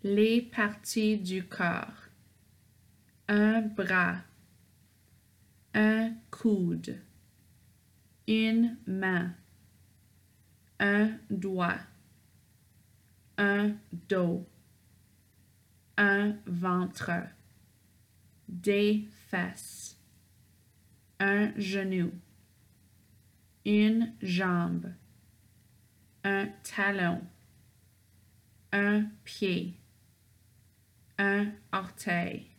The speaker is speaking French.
Les parties du corps. Un bras. Un coude. Une main. Un doigt. Un dos. Un ventre. Des fesses. Un genou. Une jambe. Un talon. Un pied. Un orteil.